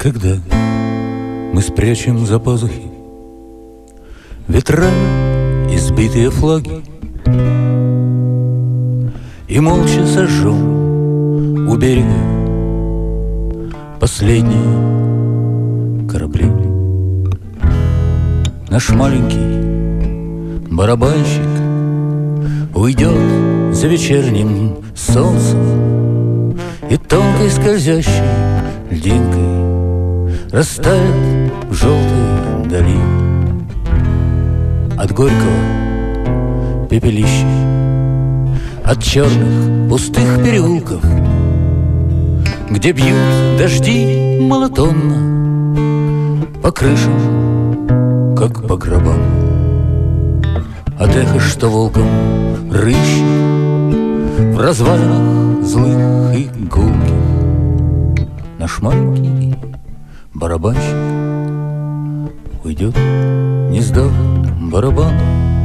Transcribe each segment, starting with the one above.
Когда мы спрячем за пазухи ветра, избитые флаги, и молча сожжем у берега последние корабли, наш маленький барабанщик уйдет за вечерним солнцем, и тонкой скользящей льдинкой растает в желтой дали. От горького пепелища, от черных пустых переулков, где бьют дожди монотонно по крышам, как по гробам. От эха, что волком рыщет в развалинах злых и гулких, наш маленький барабанщик уйдет, не сдав барабан.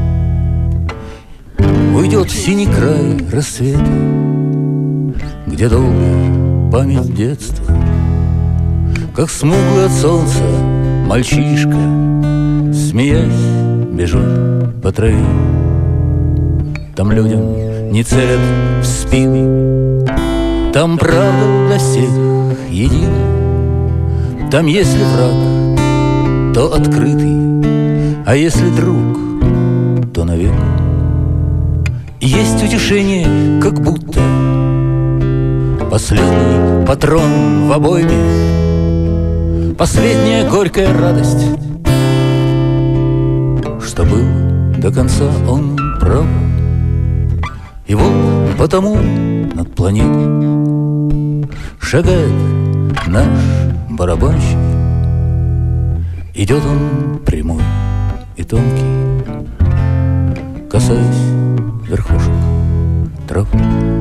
Уйдет в синий край рассвета, где долгая память детства, как смуглый от солнца мальчишка, смеясь, бежит по траве. Там людям не целят в спины, там правда для всех едина. Там если враг, то открытый, а если друг, то навек. Есть утешение, как будто последний патрон в обойме, последняя горькая радость, что был до конца он прав. И вот потому над планетой шагает наш барабанщик. Идет он прямой и тонкий, касаясь верхушек трав.